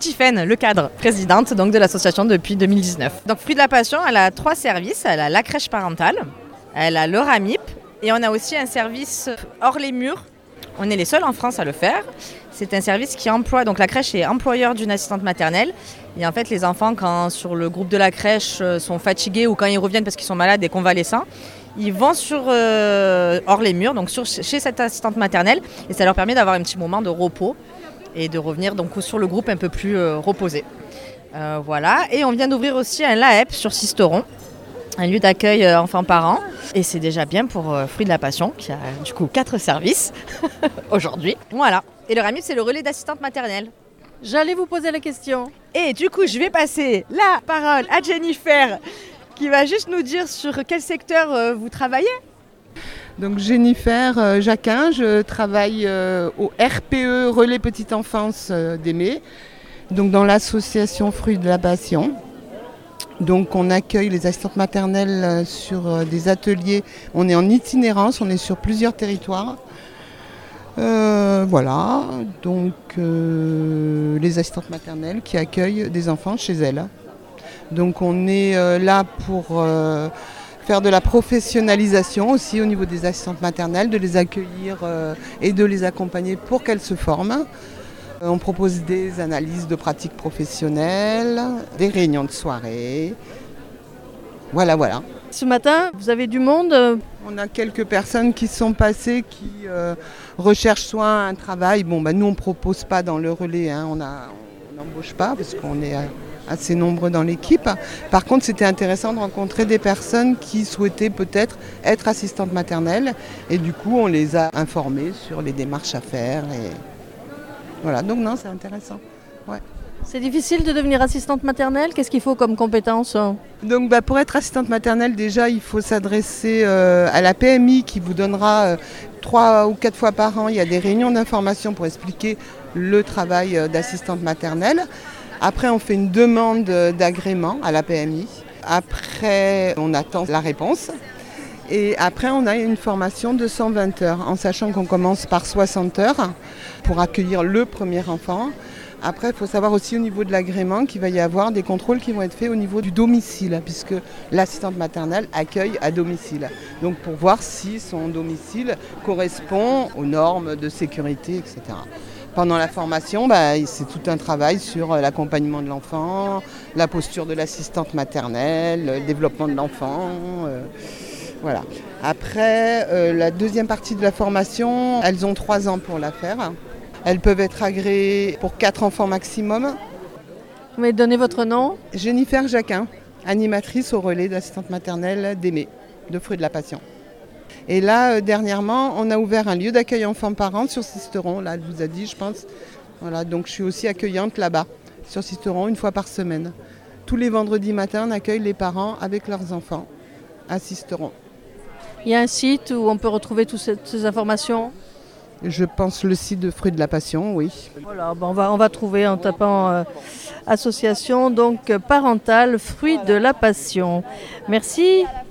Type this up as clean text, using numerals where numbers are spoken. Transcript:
Tiffaine, le cadre, présidente donc, de l'association depuis 2019. Donc Fruits de la Passion, elle a 3 services. Elle a la crèche parentale, elle a le RAMIP et on a aussi un service hors les murs. On est les seuls en France à le faire. C'est un service qui emploie, donc la crèche est employeur d'une assistante maternelle. Et en fait, les enfants, quand sur le groupe de la crèche sont fatigués ou quand ils reviennent parce qu'ils sont malades et convalescents, ils vont sur hors les murs, donc chez cette assistante maternelle, et ça leur permet d'avoir un petit moment de repos et de revenir donc sur le groupe un peu plus reposé. Voilà. Et on vient d'ouvrir aussi un LAEP sur Sisteron, un lieu d'accueil enfants-parents. Et c'est déjà bien pour Fruits de la Passion, qui a du coup 4 services aujourd'hui. Voilà. Et le RAMIP, c'est le relais d'assistante maternelle. J'allais vous poser la question. Et du coup, je vais passer la parole à Jennifer, qui va juste nous dire sur quel secteur vous travaillez. Donc Jennifer Jacquin, je travaille au RPE Relais Petite Enfance d'Aimé, donc dans l'association Fruits de la Passion. Donc on accueille les assistantes maternelles sur des ateliers, on est en itinérance, on est sur plusieurs territoires. Voilà, donc les assistantes maternelles qui accueillent des enfants chez elles. Donc on est là pour faire de la professionnalisation aussi au niveau des assistantes maternelles, de les accueillir et de les accompagner pour qu'elles se forment. On propose des analyses de pratiques professionnelles, des réunions de soirée. Voilà. Ce matin, vous avez du monde. On a quelques personnes qui sont passées, qui recherchent soit un travail. Bon, nous, on ne propose pas dans le relais, on n'embauche pas parce qu'on est assez nombreux dans l'équipe. Par contre, c'était intéressant de rencontrer des personnes qui souhaitaient peut-être être assistantes maternelles. Et du coup, on les a informées sur les démarches à faire. Et voilà, donc non, c'est intéressant. Ouais. C'est difficile de devenir assistante maternelle. Qu'est-ce qu'il faut comme compétence ? Donc pour être assistante maternelle, déjà, il faut s'adresser à la PMI qui vous donnera 3 ou 4 fois par an. Il y a des réunions d'information pour expliquer le travail d'assistante maternelle. Après, on fait une demande d'agrément à la PMI. Après, on attend la réponse. Et après, on a une formation de 120 heures, en sachant qu'on commence par 60 heures pour accueillir le premier enfant. Après, il faut savoir aussi au niveau de l'agrément qu'il va y avoir des contrôles qui vont être faits au niveau du domicile, puisque l'assistante maternelle accueille à domicile. Donc pour voir si son domicile correspond aux normes de sécurité, etc. Pendant la formation, c'est tout un travail sur l'accompagnement de l'enfant, la posture de l'assistante maternelle, le développement de l'enfant. Voilà. Après, la deuxième partie de la formation, elles ont 3 ans pour la faire. Elles peuvent être agréées pour 4 enfants maximum. Vous m'avez donné votre nom ? Jennifer Jacquin, animatrice au relais d'assistante maternelle d'Aimé, de Fruits de la Passion. Et là, dernièrement, on a ouvert un lieu d'accueil enfants-parents sur Sisteron. Là, elle vous a dit, je pense. Voilà, donc je suis aussi accueillante là-bas, sur Sisteron, 1 fois par semaine. Tous les vendredis matins, on accueille les parents avec leurs enfants à Sisteron. Il y a un site où on peut retrouver toutes ces informations ? Je pense le site de Fruits de la Passion, oui. Voilà, on va trouver en tapant association donc parentale Fruits de la Passion. Merci.